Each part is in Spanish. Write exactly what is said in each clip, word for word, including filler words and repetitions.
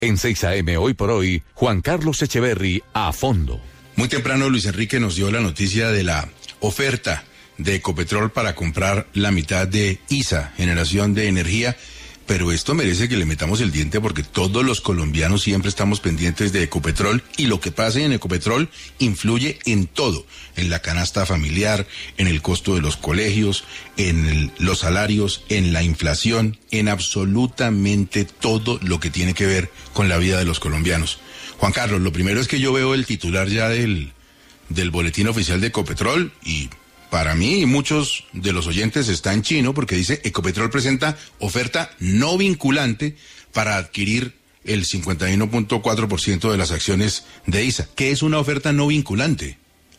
En seis A M hoy por hoy, Juan Carlos Echeverry a fondo. Muy temprano Luis Enrique nos dio la noticia de la oferta de Ecopetrol para comprar la mitad de I S A, generación de energía, pero esto merece que le metamos el diente porque todos los colombianos siempre estamos pendientes de Ecopetrol y lo que pase en Ecopetrol influye en todo, en la canasta familiar, en el costo de los colegios, en el, los salarios, en la inflación, en absolutamente todo lo que tiene que ver con la vida de los colombianos. Juan Carlos, lo primero es que yo veo el titular ya del, del boletín oficial de Ecopetrol y para mí y muchos de los oyentes está en chino porque dice Ecopetrol presenta oferta no vinculante para adquirir el cincuenta y uno punto cuatro por ciento de las acciones de I S A. ¿Qué es una oferta no vinculante?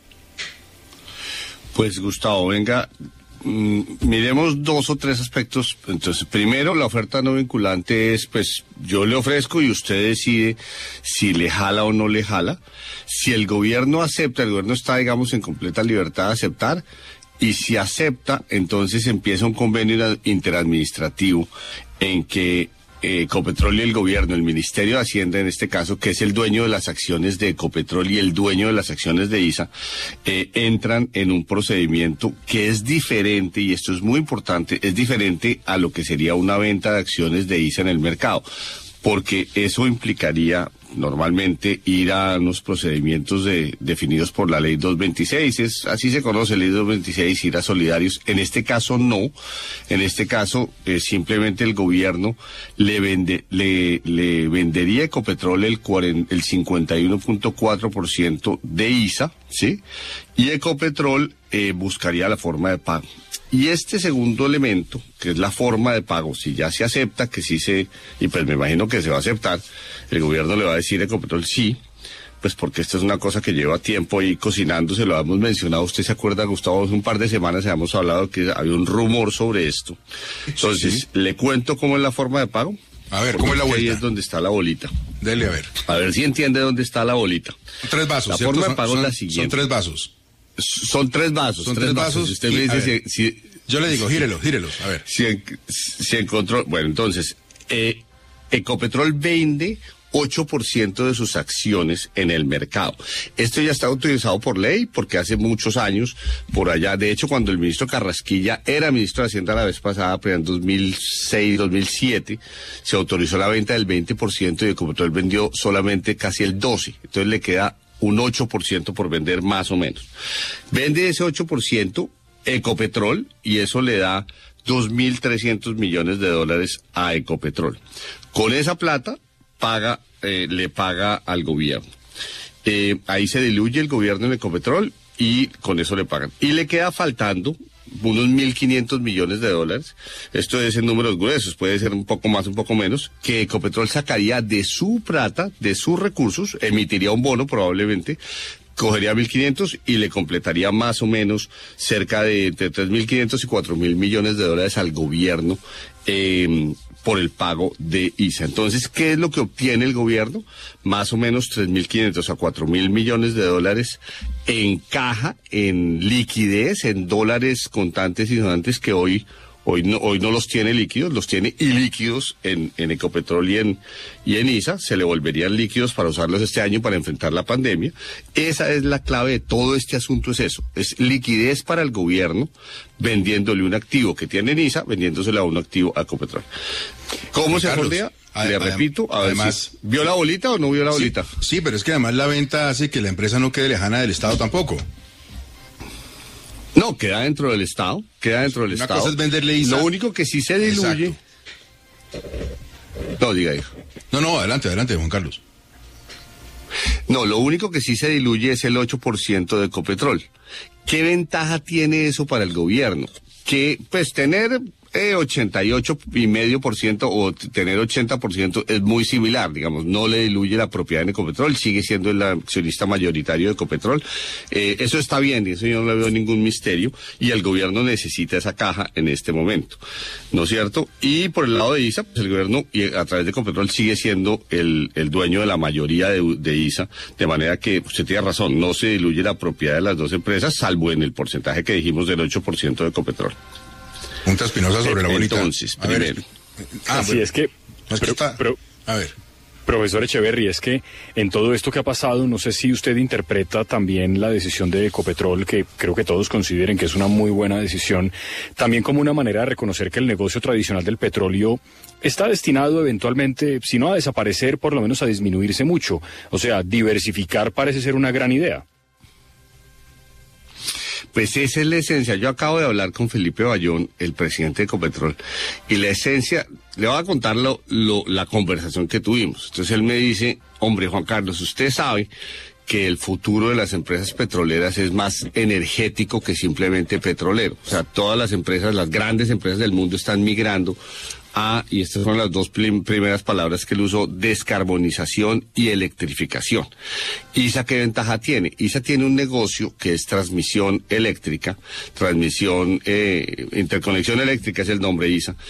Pues Gustavo, venga, mmm, miremos dos o tres aspectos. Entonces, primero, la oferta no vinculante es, pues, yo le ofrezco y usted decide si le jala o no le jala. Si el gobierno acepta, el gobierno está, digamos, en completa libertad de aceptar, y si acepta, entonces empieza un convenio interadministrativo en que eh, Ecopetrol y el gobierno, el Ministerio de Hacienda en este caso, que es el dueño de las acciones de Ecopetrol y el dueño de las acciones de I S A, eh, entran en un procedimiento que es diferente, y esto es muy importante, es diferente a lo que sería una venta de acciones de I S A en el mercado, porque eso implicaría normalmente ir a unos procedimientos de, definidos por la ley doscientos veintiséis, es, así se conoce, ley doscientos veintiséis, ir a solidarios. En este caso no, en este caso eh, simplemente el gobierno le vende, le, le vendería a Ecopetrol el, el cincuenta y uno punto cuatro por ciento de I S A, ¿sí? Y Ecopetrol eh, buscaría la forma de pago. Y este segundo elemento, que es la forma de pago, si ya se acepta, que sí se, y pues me imagino que se va a aceptar, el gobierno le va a decir a Ecopetrol sí, pues porque esta es una cosa que lleva tiempo ahí cocinándose, lo hemos mencionado, usted se acuerda, Gustavo, hace un par de semanas habíamos hablado que había un rumor sobre esto. Entonces, sí. ¿Le cuento cómo es la forma de pago? A ver, ¿cómo es la vuelta? Ahí es donde está la bolita. Dele a ver. A ver si entiende dónde está la bolita. Tres vasos, La ¿cierto? forma de pago son, es la siguiente. Son tres vasos. Son tres vasos. Son tres, tres vasos. vasos. Usted y, me dice ver, si, si... Yo le digo, gírelos, gírelos, a ver. Si, si encontró... Bueno, entonces, eh, Ecopetrol vende ocho por ciento de sus acciones en el mercado. Esto ya está autorizado por ley porque hace muchos años, por allá, de hecho cuando el ministro Carrasquilla era ministro de Hacienda la vez pasada, pero en dos mil seis, dos mil siete, se autorizó la venta del veinte por ciento y Ecopetrol vendió solamente casi el doce por ciento. Entonces le queda un ocho por ciento por vender más o menos. Vende ese ocho por ciento Ecopetrol y eso le da dos mil trescientos millones de dólares a Ecopetrol. Con esa plata paga, eh, le paga al gobierno. Eh, ahí se diluye el gobierno en Ecopetrol y con eso le pagan. Y le queda faltando unos mil quinientos millones de dólares. Esto es en números gruesos, puede ser un poco más, un poco menos, que Ecopetrol sacaría de su plata, de sus recursos, emitiría un bono probablemente, cogería mil quinientos y le completaría más o menos cerca de entre tres mil quinientos y cuatro mil millones de dólares al gobierno eh, por el pago de I S A. Entonces, ¿qué es lo que obtiene el gobierno? Más o menos tres mil quinientos a cuatro mil millones de dólares en caja, en liquidez, en dólares contantes y donantes que hoy Hoy no, hoy no los tiene líquidos, los tiene ilíquidos en, en Ecopetrol y en, y en I S A, se le volverían líquidos para usarlos este año para enfrentar la pandemia. Esa es la clave de todo este asunto, es eso, es liquidez para el gobierno vendiéndole un activo que tiene en I S A, vendiéndosele a un activo a Ecopetrol. ¿Cómo se fondea? Le repito, a ver si ¿vio la bolita o no vio la bolita? Sí, sí, pero es que además la venta hace que la empresa no quede lejana del Estado tampoco. No, queda dentro del Estado, queda dentro del Una Estado. Cosa es venderle I S A. Lo único que sí se diluye... Exacto. No, diga, diga. No, no, adelante, adelante, Juan Carlos. No, lo único que sí se diluye es el ocho por ciento de Ecopetrol. ¿Qué ventaja tiene eso para el gobierno? Que, pues, tener eh, ochenta y ocho y medio por ciento o tener ochenta por ciento es muy similar, digamos, no le diluye la propiedad en Ecopetrol, sigue siendo el accionista mayoritario de Ecopetrol. Eh, eso está bien, y eso yo no le veo ningún misterio, y el gobierno necesita esa caja en este momento, ¿no es cierto? Y por el lado de I S A, pues el gobierno y a través de Ecopetrol sigue siendo el, el dueño de la mayoría de, de I S A, de manera que usted tiene razón, no se diluye la propiedad de las dos empresas, salvo en el porcentaje que dijimos del ocho por ciento de Ecopetrol. Punta Espinosa sobre la bolita. Entonces, a primero. Ver. Ah, Así bueno. es que... No, es que pero, está... pero, a ver. Profesor Echeverry, es que en todo esto que ha pasado, no sé si usted interpreta también la decisión de Ecopetrol, que creo que todos consideren que es una muy buena decisión, también como una manera de reconocer que el negocio tradicional del petróleo está destinado eventualmente, si no a desaparecer, por lo menos a disminuirse mucho. O sea, diversificar parece ser una gran idea. Pues esa es la esencia. Yo acabo de hablar con Felipe Bayón, el presidente de Ecopetrol, y la esencia, le voy a contar lo, lo, la conversación que tuvimos. Entonces él me dice, hombre, Juan Carlos, usted sabe que el futuro de las empresas petroleras es más energético que simplemente petrolero. O sea, todas las empresas, las grandes empresas del mundo están migrando a, y estas son las dos prim primeras palabras que él usó, descarbonización y electrificación. ¿I S A qué ventaja tiene? I S A tiene un negocio que es transmisión eléctrica, transmisión, eh, interconexión eléctrica es el nombre I S A,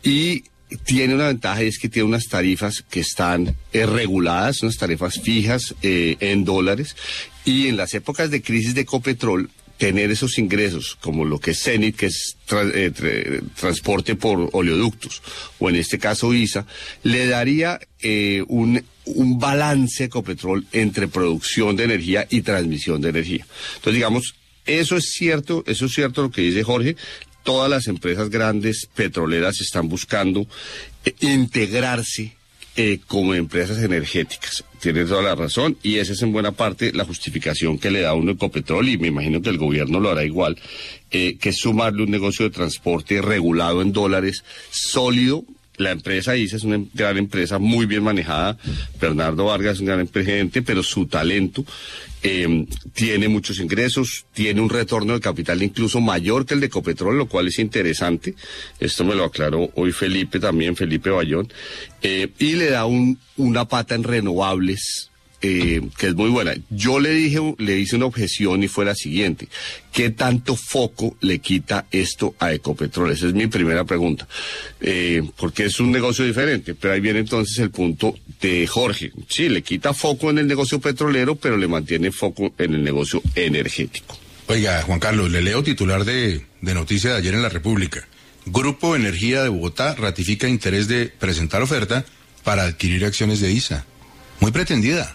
y tiene una ventaja y es que tiene unas tarifas que están eh, reguladas, unas tarifas fijas eh, en dólares, y en las épocas de crisis de Ecopetrol, tener esos ingresos, como lo que es Cenit, que es tra eh, tra transporte por oleoductos, o en este caso I S A, le daría eh, un, un balance a Ecopetrol entre producción de energía y transmisión de energía. Entonces, digamos, eso es cierto, eso es cierto lo que dice Jorge. Todas las empresas grandes petroleras están buscando eh, integrarse Eh, como empresas energéticas. Tiene toda la razón, y esa es en buena parte la justificación que le da uno Ecopetrol, y me imagino que el gobierno lo hará igual, eh, que es sumarle un negocio de transporte regulado en dólares, sólido. La empresa I S A es una gran empresa, muy bien manejada. Bernardo Vargas es un gran presidente, pero su talento eh, tiene muchos ingresos, tiene un retorno de capital incluso mayor que el de Ecopetrol, lo cual es interesante. Esto me lo aclaró hoy Felipe también, Felipe Bayón. Eh, y le da un, una pata en renovables, Eh, que es muy buena. Yo le dije, le hice una objeción y fue la siguiente: ¿qué tanto foco le quita esto a Ecopetrol? Esa es mi primera pregunta, eh, porque es un negocio diferente. Pero ahí viene entonces el punto de Jorge. Sí, le quita foco en el negocio petrolero, pero le mantiene foco en el negocio energético. Oiga, Juan Carlos, le leo titular de, de noticia de ayer en La República. Grupo Energía de Bogotá ratifica interés de presentar oferta para adquirir acciones de I S A. Muy pretendida.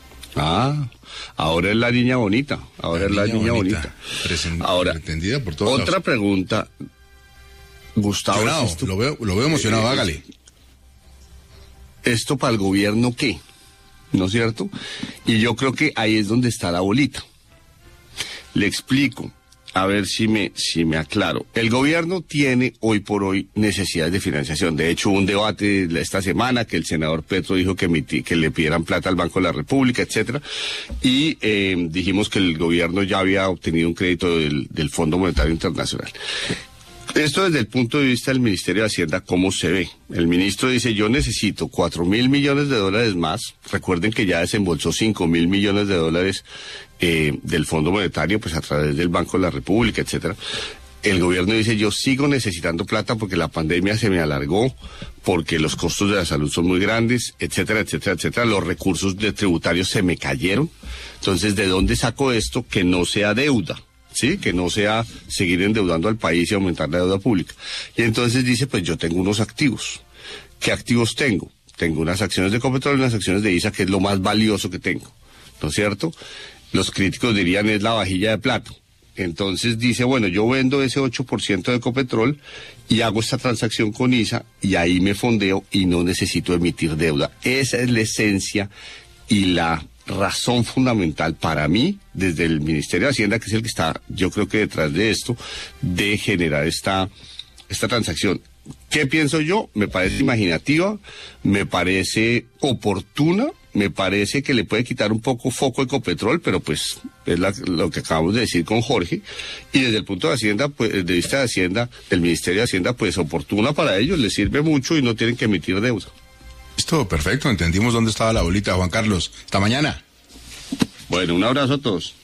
Ah, ahora es la niña bonita, ahora la es la niña, niña bonita. bonita. Ahora, pretendida por todos otra lados. Pregunta, Gustavo. Esto, lo, veo, lo veo emocionado, eh, hágale. ¿Esto para el gobierno qué? ¿No es cierto? Y yo creo que ahí es donde está la bolita. Le explico, a ver si me, si me aclaro. El gobierno tiene hoy por hoy necesidades de financiación. De hecho, hubo un debate esta semana que el senador Petro dijo que, emiti, que le pidieran plata al Banco de la República, etcétera. Y eh, dijimos que el gobierno ya había obtenido un crédito del, del Fondo Monetario Internacional. Esto desde el punto de vista del Ministerio de Hacienda, ¿cómo se ve? El ministro dice, yo necesito cuatro mil millones de dólares más. Recuerden que ya desembolsó cinco mil millones de dólares eh, del Fondo Monetario, pues a través del Banco de la República, etcétera. El gobierno dice, yo sigo necesitando plata porque la pandemia se me alargó, porque los costos de la salud son muy grandes, etcétera, etcétera, etcétera. Los recursos de tributarios se me cayeron. Entonces, ¿de dónde saco esto que no sea deuda? Sí, que no sea seguir endeudando al país y aumentar la deuda pública. Y entonces dice, pues yo tengo unos activos. ¿Qué activos tengo? Tengo unas acciones de Ecopetrol y unas acciones de I S A, que es lo más valioso que tengo, ¿no es cierto? Los críticos dirían es la vajilla de plata. Entonces dice, bueno, yo vendo ese ocho por ciento de Ecopetrol y hago esta transacción con I S A y ahí me fondeo y no necesito emitir deuda. Esa es la esencia y la razón fundamental para mí, desde el Ministerio de Hacienda, que es el que está, yo creo que detrás de esto, de generar esta, esta transacción. ¿Qué pienso yo? Me parece imaginativa, me parece oportuna, me parece que le puede quitar un poco foco a Ecopetrol, pero pues es la, lo que acabamos de decir con Jorge. Y desde el punto de Hacienda, pues, desde vista de Hacienda, del Ministerio de Hacienda, pues oportuna para ellos, les sirve mucho y no tienen que emitir deuda. Listo, perfecto, entendimos dónde estaba la bolita, Juan Carlos. Hasta mañana. Bueno, un abrazo a todos.